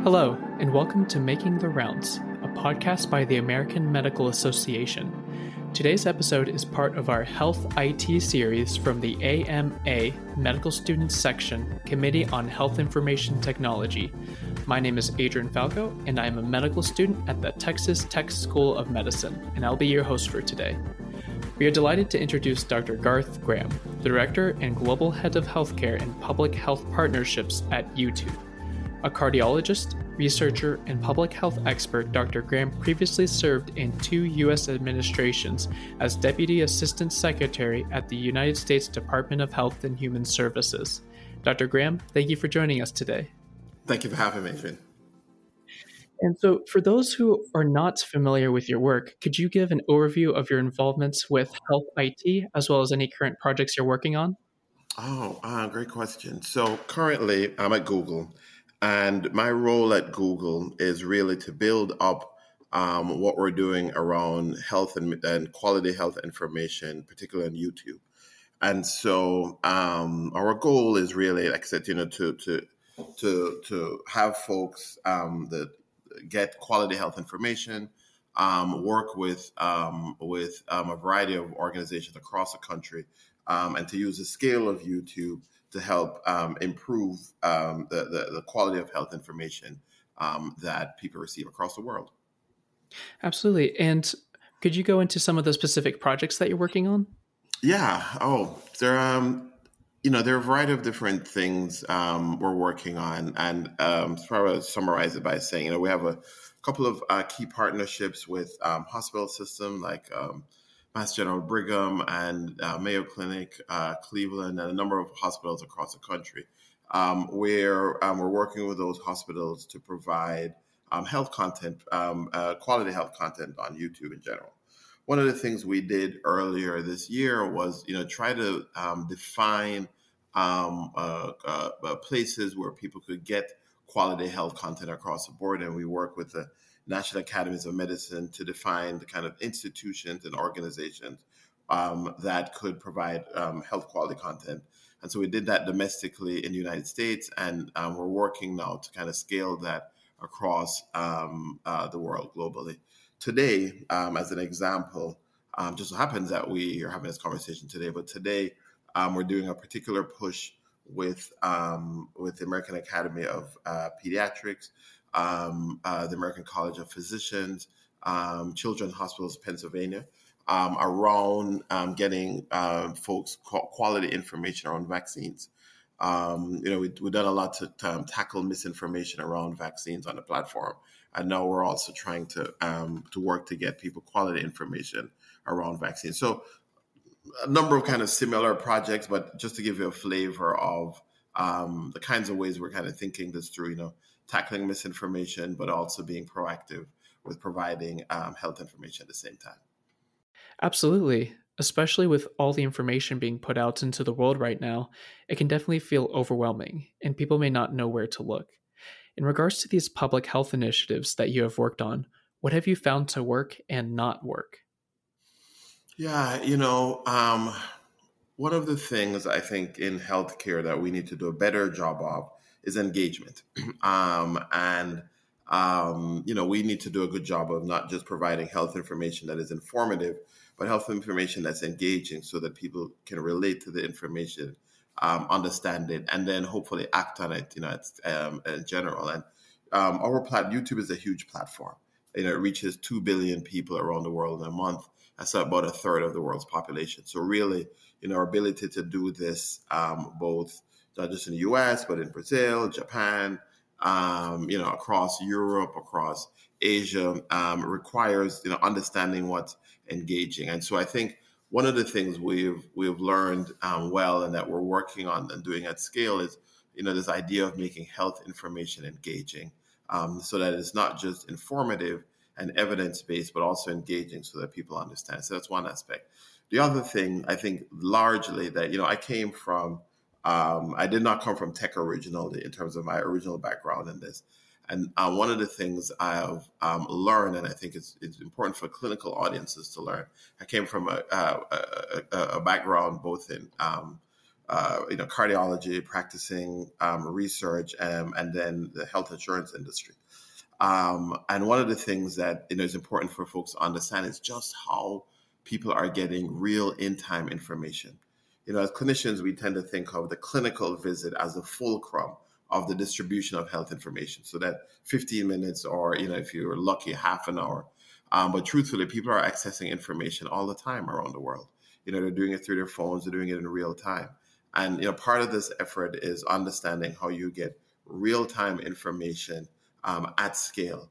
Hello, and welcome to Making the Rounds, a podcast by the American Medical Association. Today's episode is part of our Health IT series from the AMA Medical Students Section Committee on Health Information Technology. My name is Adrian Falco, and I am a medical student at the Texas Tech School of Medicine, and I'll be your host for today. We are delighted to introduce Dr. Garth Graham, the Director and Global Head of Healthcare and Public Health Partnerships at YouTube. A cardiologist, researcher, and public health expert, Dr. Graham previously served in 2 U.S. administrations as Deputy Assistant Secretary at the United States Department of Health and Human Services. Dr. Graham, thank you for joining us today. Thank you for having me, Adrian. And so, for those who are not familiar with your work, could you give an overview of your involvements with Health IT, as well as any current projects you're working on? Great question. So currently, I'm at Google. And my role at Google is really to build up what we're doing around health and quality health information, particularly on YouTube. And so our goal is really, like I said, to have folks that get quality health information, work with a variety of organizations across the country, and to use the scale of YouTube to help improve the quality of health information that people receive across the world. Absolutely. And could you go into some of the specific projects that you're working on? Yeah. There are a variety of different things we're working on, and probably summarize it by saying, we have a couple of key partnerships with hospital systems like Mass General Brigham and Mayo Clinic, Cleveland, and a number of hospitals across the country, where we're working with those hospitals to provide health content, quality health content on YouTube in general. One of the things we did earlier this year was, try to define places where people could get quality health content across the board, and we work with the National Academies of Medicine to define the kind of institutions and organizations that could provide health quality content. And so we did that domestically in the United States, and we're working now to kind of scale that across the world globally. Today, as an example, just so happens that we are having this conversation today, but today we're doing a particular push with the American Academy of Pediatrics, the American College of Physicians, Children's Hospitals of Pennsylvania, around getting folks quality information around vaccines. We've done a lot to tackle misinformation around vaccines on the platform, and now we're also trying to work to get people quality information around vaccines. So a number of kind of similar projects, but just to give you a flavor of the kinds of ways we're kind of thinking this through, tackling misinformation, but also being proactive with providing health information at the same time. Absolutely. Especially with all the information being put out into the world right now, it can definitely feel overwhelming, and people may not know where to look. In regards to these public health initiatives that you have worked on, what have you found to work and not work? Yeah, one of the things I think in healthcare that we need to do a better job of is engagement. We need to do a good job of not just providing health information that is informative, but health information that's engaging so that people can relate to the information, understand it, and then hopefully act on it, in general. And YouTube is a huge platform. It reaches 2 billion people around the world in a month. That's about a third of the world's population. So really, our ability to do this both not just in the U.S., but in Brazil, Japan, across Europe, across Asia, requires, understanding what's engaging. And so I think one of the things we've learned well and that we're working on and doing at scale is, this idea of making health information engaging, so that it's not just informative and evidence-based, but also engaging so that people understand. So that's one aspect. The other thing, I think largely that, I came from, I did not come from tech originally in terms of my original background in this. And one of the things I've learned, and I think it's important for clinical audiences to learn, I came from a background both in cardiology, practicing research, and then the health insurance industry. And one of the things that is important for folks to understand is just how people are getting real in-time information. As clinicians, we tend to think of the clinical visit as the fulcrum of the distribution of health information. So that 15 minutes or, if you're lucky, half an hour. But truthfully, people are accessing information all the time around the world. They're doing it through their phones, they're doing it in real time. And, part of this effort is understanding how you get real-time information at scale.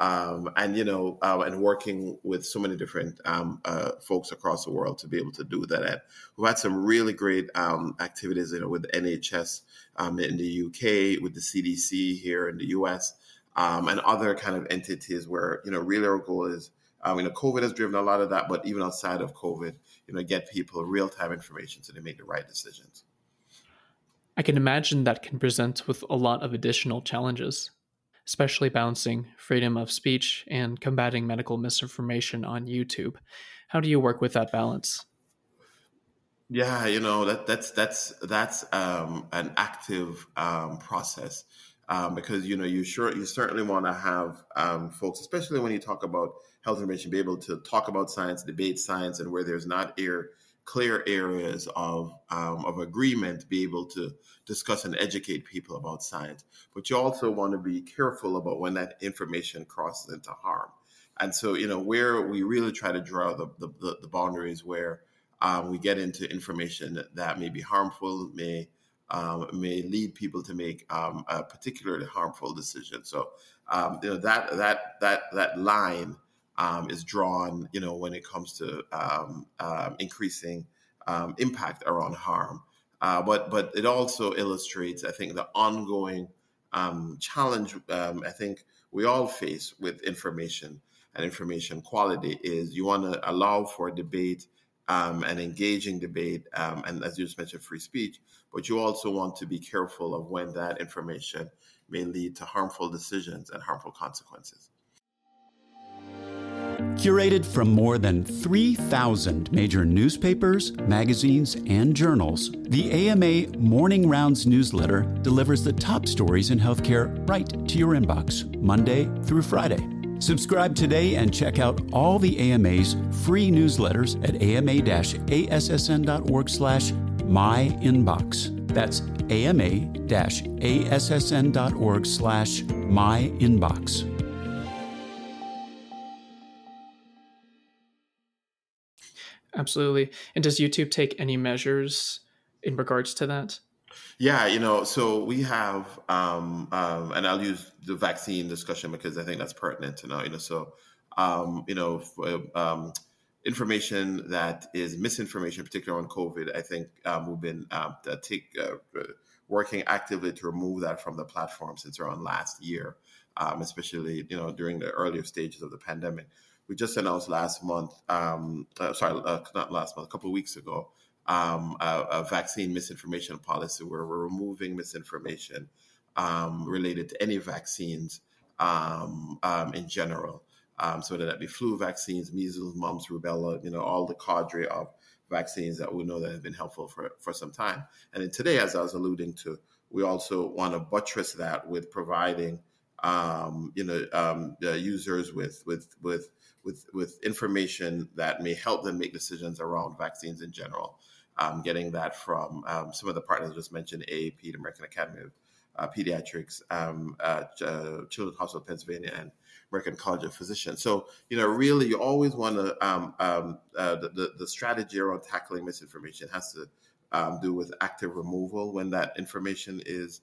And working with so many different folks across the world to be able to do that. And we've had some really great activities, with the NHS in the UK, with the CDC here in the US, and other kind of entities where, really our goal is, COVID has driven a lot of that, but even outside of COVID, get people real-time information so they make the right decisions. I can imagine that can present with a lot of additional challenges, especially balancing freedom of speech and combating medical misinformation on YouTube. How do you work with that balance? Yeah, that's an active process because you certainly want to have folks, especially when you talk about health information, be able to talk about science, debate science, and where there's not clear areas of agreement, be able to discuss and educate people about science. But you also want to be careful about when that information crosses into harm. And so, where we really try to draw the boundaries where we get into information that may be harmful, may lead people to make a particularly harmful decision. So, that line is drawn, when it comes to increasing impact around harm. But it also illustrates, I think, the ongoing challenge I think we all face with information and information quality is you want to allow for debate, an engaging debate, and as you just mentioned, free speech, but you also want to be careful of when that information may lead to harmful decisions and harmful consequences. Curated from more than 3,000 major newspapers, magazines, and journals, the AMA Morning Rounds newsletter delivers the top stories in healthcare right to your inbox, Monday through Friday. Subscribe today and check out all the AMA's free newsletters at ama-assn.org/myinbox. That's ama-assn.org/myinbox. Absolutely. And does YouTube take any measures in regards to that? Yeah, so we have, and I'll use the vaccine discussion because I think that's pertinent to know, information that is misinformation, particularly on COVID, I think we've been working actively to remove that from the platform since around last year, especially, during the earlier stages of the pandemic. We just announced a couple of weeks ago, a vaccine misinformation policy where we're removing misinformation related to any vaccines in general. So whether that be flu vaccines, measles, mumps, rubella, all the cadre of vaccines that we know that have been helpful for some time. And then today, as I was alluding to, we also want to buttress that with providing users with information that may help them make decisions around vaccines in general. Getting that from some of the partners I just mentioned, AAP, the American Academy of Pediatrics, Children's Hospital of Pennsylvania, and American College of Physicians. So, really, you always want to, the strategy around tackling misinformation has to do with active removal when that information is,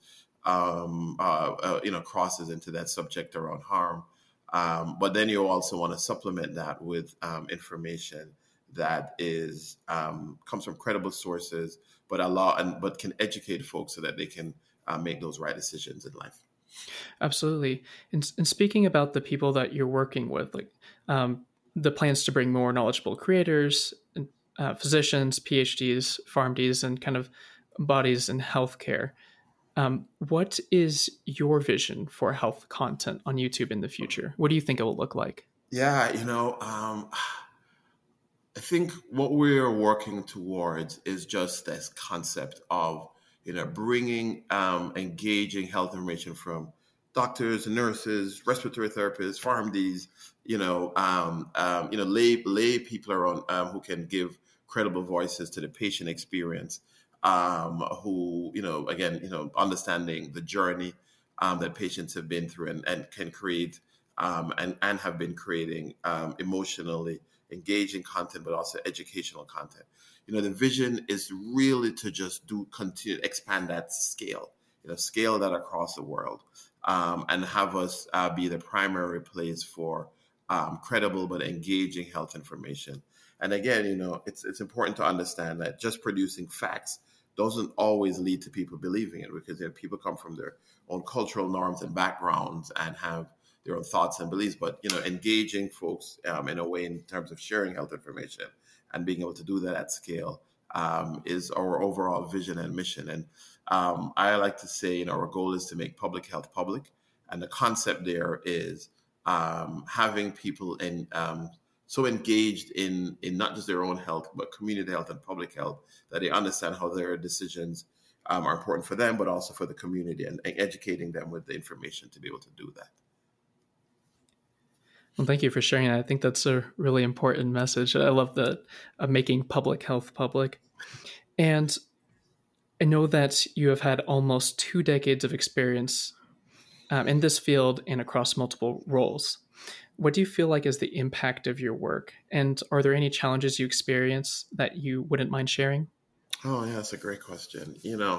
crosses into that subject around harm. But then you also want to supplement that with information that is comes from credible sources, but can educate folks so that they can make those right decisions in life. Absolutely. And speaking about the people that you're working with, like the plans to bring more knowledgeable creators, physicians, PhDs, PharmDs, and kind of bodies in healthcare. What is your vision for health content on YouTube in the future? What do you think it will look like? Yeah, I think what we're working towards is just this concept of, bringing engaging health information from doctors, nurses, respiratory therapists, PharmDs, lay people around who can give credible voices to the patient experience, who, again, understanding the journey that patients have been through and can create and have been creating emotionally engaging content, but also educational content. The vision is really to just continue expand that scale, scale that across the world, and have us be the primary place for credible but engaging health information. And again, it's important to understand that just producing facts doesn't always lead to people believing it, because people come from their own cultural norms and backgrounds and have their own thoughts and beliefs. But engaging folks in a way in terms of sharing health information and being able to do that at scale is our overall vision and mission. And I like to say, our goal is to make public health public, and the concept there is having people so engaged in not just their own health, but community health and public health, that they understand how their decisions are important for them, but also for the community, and educating them with the information to be able to do that. Well, thank you for sharing that. I think that's a really important message. I love the making public health public. And I know that you have had almost 2 decades of experience in this field and across multiple roles. What do you feel like is the impact of your work? And are there any challenges you experience that you wouldn't mind sharing? Oh, yeah, that's a great question.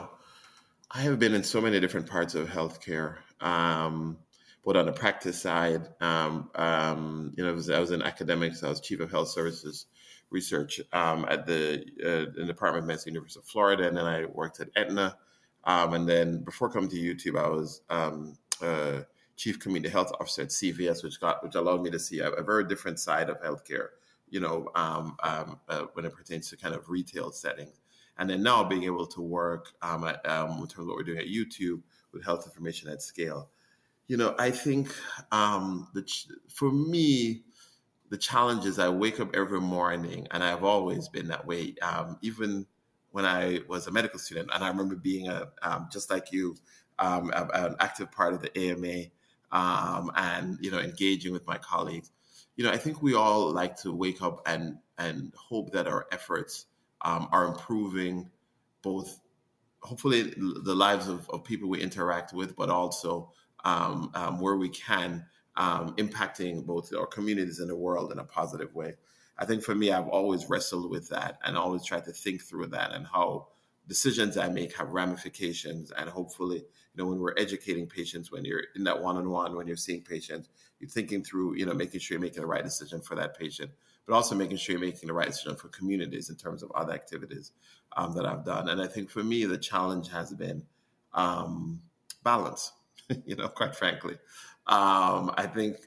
I have been in so many different parts of healthcare. But on the practice side, I was in academics. I was chief of health services research at the Department of Medicine, University of Florida, and then I worked at Aetna. And then before coming to YouTube, I was chief community health officer at CVS, which allowed me to see a very different side of healthcare, when it pertains to kind of retail settings. And then now being able to work in terms of what we're doing at YouTube with health information at scale. I think for me, the challenge is I wake up every morning, and I've always been that way, even when I was a medical student. And I remember being just like you, an active part of the AMA, and engaging with my colleagues. I think we all like to wake up and hope that our efforts are improving both, hopefully, the lives of people we interact with, but also where we can, impacting both our communities and the world in a positive way. I think for me, I've always wrestled with that and always tried to think through that, and how decisions I make have ramifications. And hopefully, when we're educating patients, when you're in that one-on-one, when you're seeing patients, you're thinking through, making sure you're making the right decision for that patient, but also making sure you're making the right decision for communities in terms of other activities that I've done. And I think for me, the challenge has been balance. Quite frankly, I think,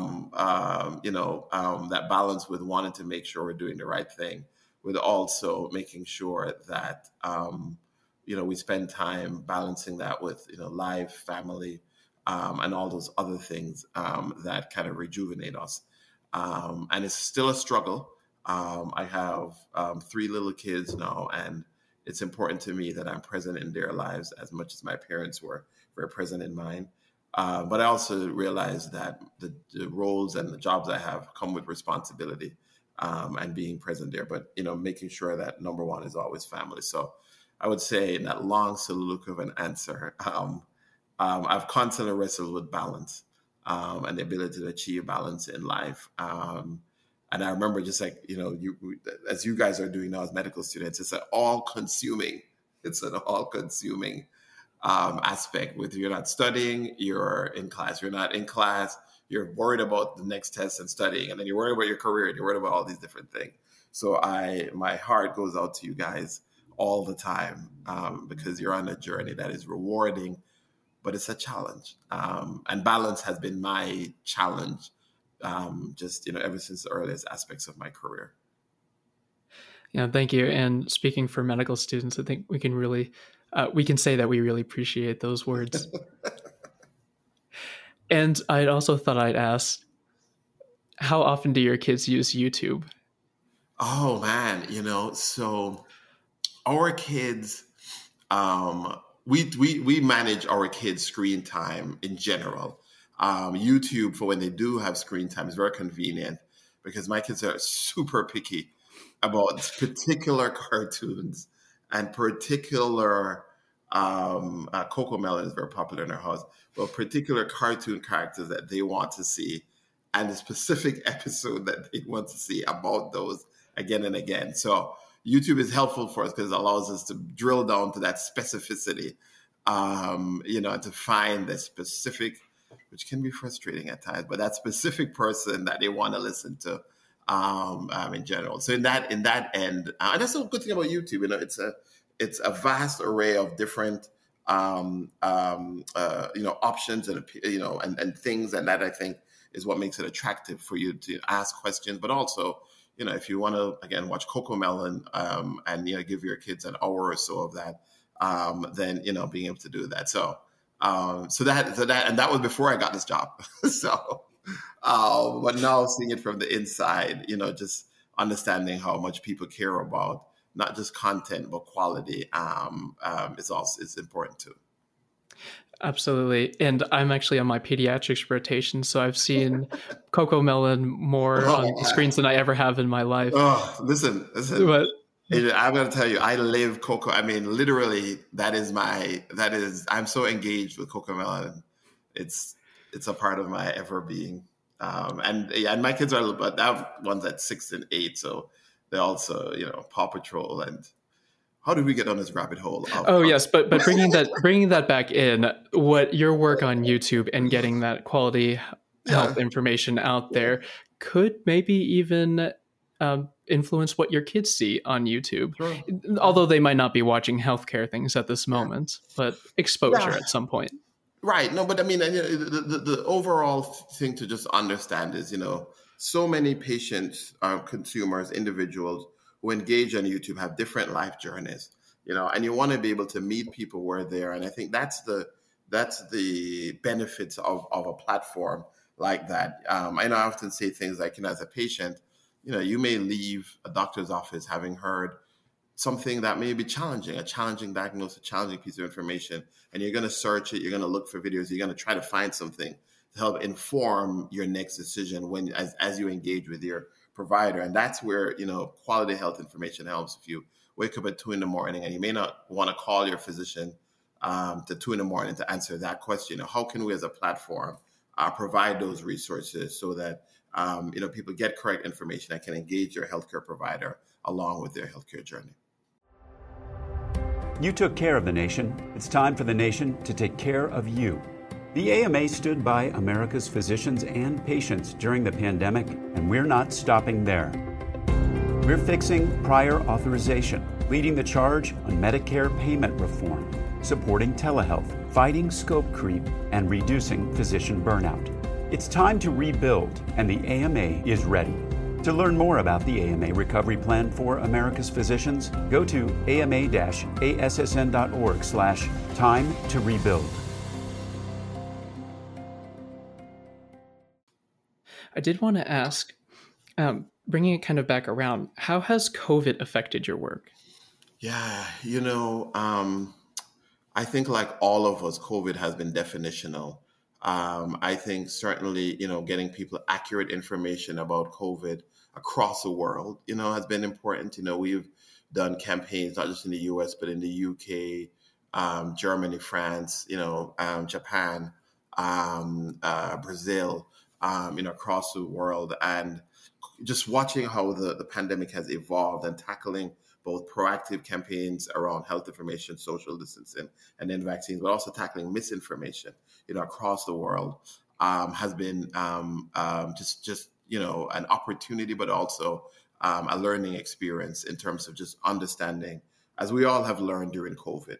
that balance with wanting to make sure we're doing the right thing, with also making sure that, we spend time balancing that with, life, family, and all those other things that kind of rejuvenate us. And it's still a struggle. I have 3 little kids now, and it's important to me that I'm present in their lives as much as my parents were very present in mine. But I also realize that the roles and the jobs I have come with responsibility, and being present there. But, making sure that number one is always family. So I would say, in that long soliloquy of an answer, I've constantly wrestled with balance, and the ability to achieve balance in life. And I remember, just like, as you guys are doing now as medical students, it's an all-consuming aspect. With, you're not studying, you're in class. You're not in class, you're worried about the next test and studying, and then you're worried about your career, and you're worried about all these different things. So my heart goes out to you guys all the time, because you're on a journey that is rewarding, but it's a challenge. And balance has been my challenge, just, ever since the earliest aspects of my career. Yeah, thank you. And speaking for medical students, I think we can say that we really appreciate those words. And I also thought I'd ask, how often do your kids use YouTube? Oh man, so our kids, we manage our kids' screen time in general. YouTube, for when they do have screen time, is very convenient because my kids are super picky about particular cartoons and particular. Coco Melon is very popular in our house, but particular cartoon characters that they want to see, and the specific episode that they want to see about those again and again. So YouTube is helpful for us because it allows us to drill down to that specificity, to find the specific, which can be frustrating at times, but that specific person that they want to listen to in general. So in that end, and that's the good thing about YouTube. It's a vast array of different options and things, and that I think is what makes it attractive for you to ask questions, but also, if you want to, again, watch Coco Melon and, give your kids an hour or so of that, then, being able to do that. So that, and that was before I got this job. But now seeing it from the inside, just understanding how much people care about not just content, but quality is important too. Absolutely. And I'm actually on my pediatrics rotation, so I've seen Coco Melon more on the screens than I ever have in my life. Oh, listen. But I'm going to tell you, I live Coco. I mean, literally, I'm so engaged with Coco Melon. It's a part of my ever being. And my kids but I have ones at 6 and 8, so they also, Paw Patrol. And how did we get on this rabbit hole? Yes, but bringing that back in, what your work on YouTube and getting that quality health information out there could maybe even influence what your kids see on YouTube. Sure. Although they might not be watching healthcare things at this moment, but exposure at some point. Right. No, but I mean, the overall thing to just understand is, so many patients, consumers, individuals who engage on YouTube have different life journeys, and you want to be able to meet people where they are. And I think that's the benefits of a platform like that. I know I often say things like, as a patient, you may leave a doctor's office having heard something that may be challenging, a challenging diagnosis, a challenging piece of information, and you're going to search it, you're going to look for videos, you're going to try to find something to help inform your next decision as you engage with your provider. And that's where, quality health information helps. If you wake up at 2 a.m. and you may not want to call your physician to 2 a.m. to answer that question, how can we as a platform provide those resources so that, people get correct information and can engage your healthcare provider along with their healthcare journey. You took care of the nation. It's time for the nation to take care of you. The AMA stood by America's physicians and patients during the pandemic, and we're not stopping there. We're fixing prior authorization, leading the charge on Medicare payment reform, supporting telehealth, fighting scope creep, and reducing physician burnout. It's time to rebuild, and the AMA is ready. To learn more about the AMA Recovery Plan for America's Physicians, go to ama-assn.org/time to rebuild. I did want to ask, bringing it kind of back around, how has COVID affected your work? Yeah, I think like all of us, COVID has been definitional. I think certainly, getting people accurate information about COVID across the world, has been important. We've done campaigns, not just in the US, but in the UK, Germany, France, Japan, Brazil, across the world. And just watching how the pandemic has evolved and tackling both proactive campaigns around health information, social distancing, and then vaccines, but also tackling misinformation, across the world, has been just an opportunity, but also a learning experience in terms of just understanding, as we all have learned during COVID,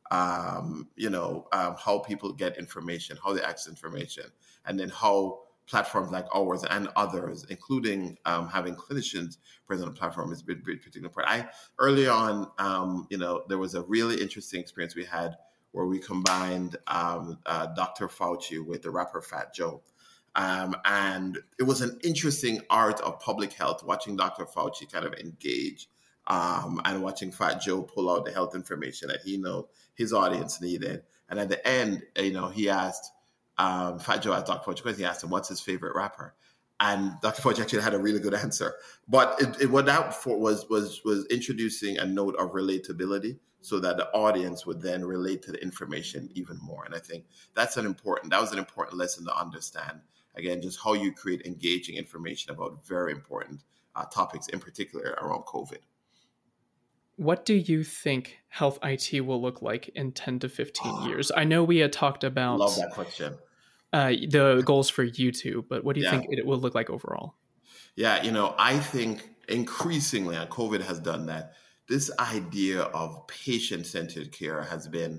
how people get information, how they access information, and then how platforms like ours and others, including having clinicians present on the platform, has been particularly important. Early on, there was a really interesting experience we had where we combined Dr. Fauci with the rapper Fat Joe. And it was an interesting art of public health, watching Dr. Fauci kind of engage and watching Fat Joe pull out the health information that he knows his audience needed. And at the end, he asked, Fat Joe asked Dr. Fauci because he asked him, what's his favorite rapper? And Dr. Fauci actually had a really good answer. But what that for was introducing a note of relatability so that the audience would then relate to the information even more. And I think that was an important lesson to understand. Again, just how you create engaging information about very important topics, in particular around COVID. What do you think health IT will look like in 10 to 15 years? I know we had talked about love that question. The goals for YouTube, but what do you think it will look like overall? Yeah, I think increasingly, and COVID has done that, this idea of patient-centered care has been,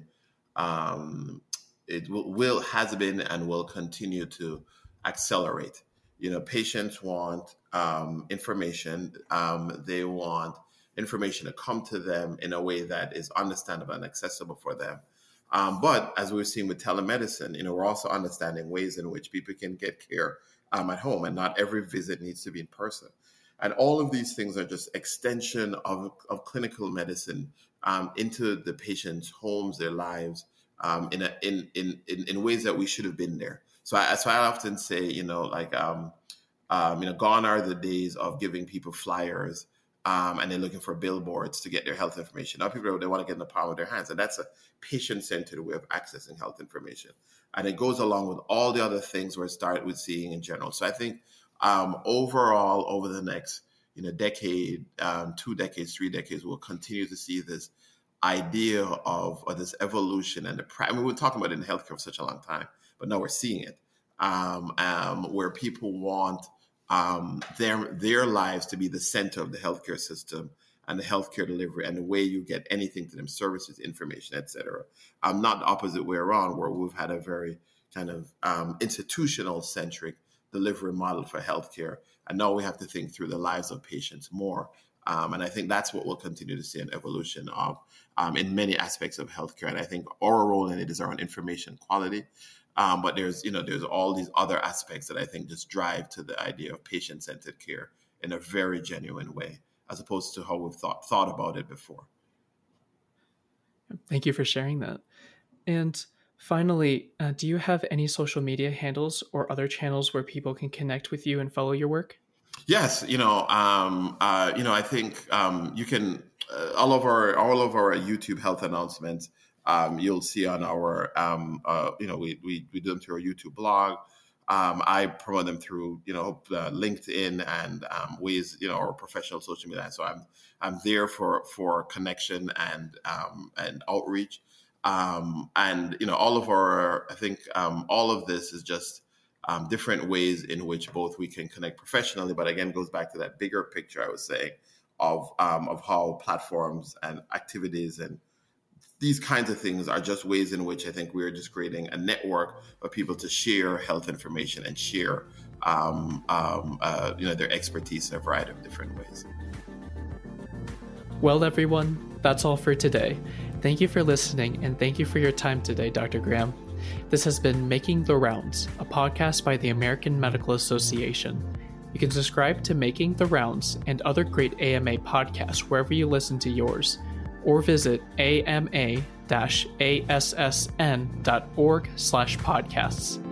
has been and will continue to accelerate. Patients want information. They want information to come to them in a way that is understandable and accessible for them. But as we've seen with telemedicine, we're also understanding ways in which people can get care at home, and not every visit needs to be in person. And all of these things are just extension of clinical medicine into the patient's homes, their lives, in ways that we should have been there. So I often say, gone are the days of giving people flyers and they're looking for billboards to get their health information. Now people, they want to get in the palm of their hands, and that's a patient-centered way of accessing health information. And it goes along with all the other things we're started with seeing in general. So I think overall, over the next decade, 2 decades, 3 decades, we'll continue to see this idea of this evolution and we've been talking about it in healthcare for such a long time, but now we're seeing it where people want their lives to be the center of the healthcare system and the healthcare delivery and the way you get anything to them, services, information, etc. Not the opposite way around, where we've had a very kind of institutional-centric delivery model for healthcare, and now we have to think through the lives of patients more. And I think that's what we'll continue to see an evolution of in many aspects of healthcare. And I think our role in it is around information quality. But there's all these other aspects that I think just drive to the idea of patient-centered care in a very genuine way, as opposed to how we've thought about it before. Thank you for sharing that. And finally, do you have any social media handles or other channels where people can connect with you and follow your work? Yes, I think you can all of our YouTube health announcements. You'll see on our, we do them through our YouTube blog. I promote them through, LinkedIn and ways, our professional social media. So I'm there for connection and outreach. All of our, I think all of this is just different ways in which both we can connect professionally, but again, goes back to that bigger picture I was saying of how platforms and activities and these kinds of things are just ways in which I think we're just creating a network of people to share health information and share, their expertise in a variety of different ways. Well, everyone, that's all for today. Thank you for listening, and thank you for your time today, Dr. Graham. This has been Making the Rounds, a podcast by the American Medical Association. You can subscribe to Making the Rounds and other great AMA podcasts wherever you listen to yours, or visit ama-assn.org/podcasts.